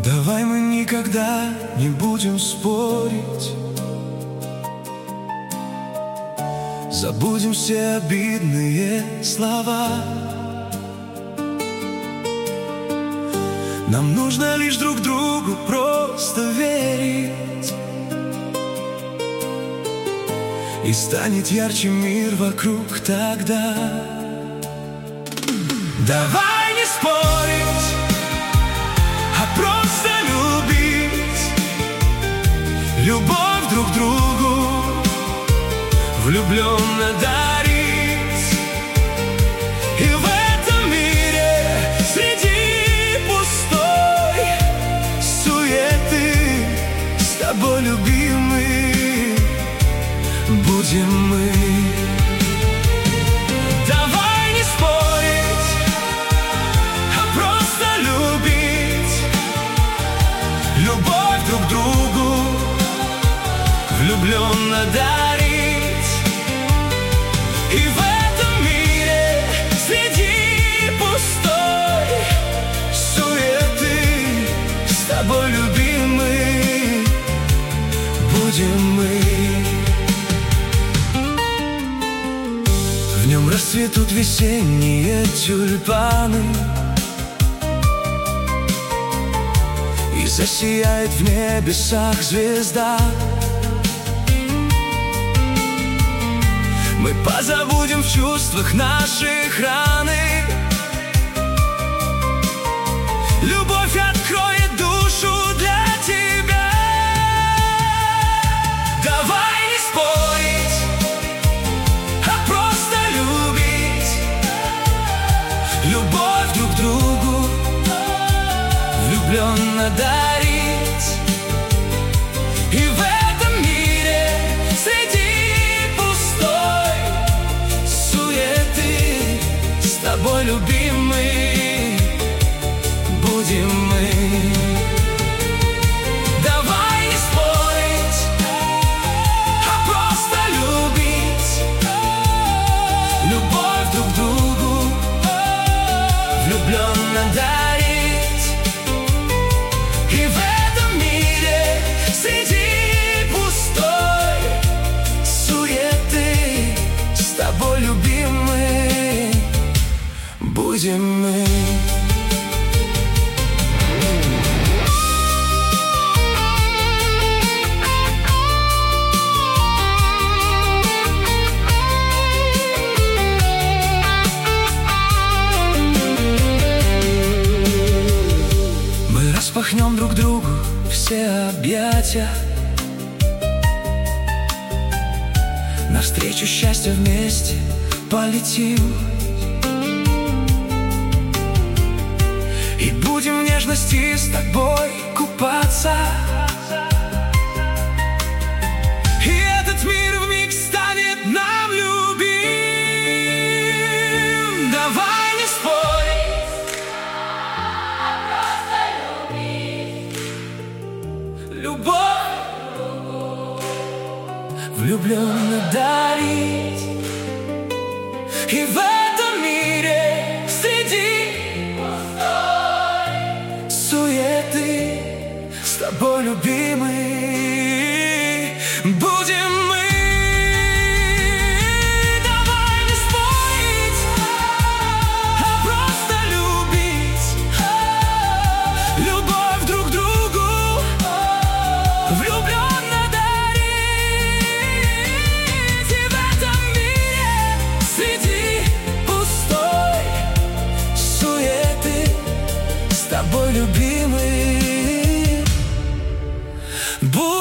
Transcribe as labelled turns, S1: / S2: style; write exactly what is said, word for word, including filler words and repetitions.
S1: Давай мы никогда не будем спорить, забудем все обидные слова. Нам нужно лишь друг другу просто верить, и станет ярче мир вокруг тогда. Давай не спорить, а просто любить, любовь друг другу влюбленно дарить. И в этом мире среди пустой суеты с тобой, любимый, будем мы. Давай не спорить, а просто любить, любовь друг другу влюбленно дарить. И в этом мире среди пустой суеты с тобой, любимый, будем мы. В нем расцветут весенние тюльпаны, и засияет в небесах звезда. Мы позабудем в чувствах наших раны, любовь откроет душу для тебя. Давай не спорить, а просто любить, любовь друг другу влюбленно дарить. И в этом мире среди пустой суеты с тобой, любимый, будем мы. Давай не спорить, а просто любить, любовь друг другу влюбленно дарить. И в этом мире среди пустой суеты с тобой, любимый, будем мы. Распахнем друг другу все объятия, навстречу счастью вместе полетим. И будем в нежности с тобой купаться, и этот мир вмиг станет нам любим. Давай не спорить, любовь влюбленно дарить. И в этом мире среди пустой суеты с тобой, любимый, будем мы. Давай не спорить, а просто любить, любовь друг другу влюбленно дарить. И в этом мире среди пустой суеты с тобой, любимый, будь.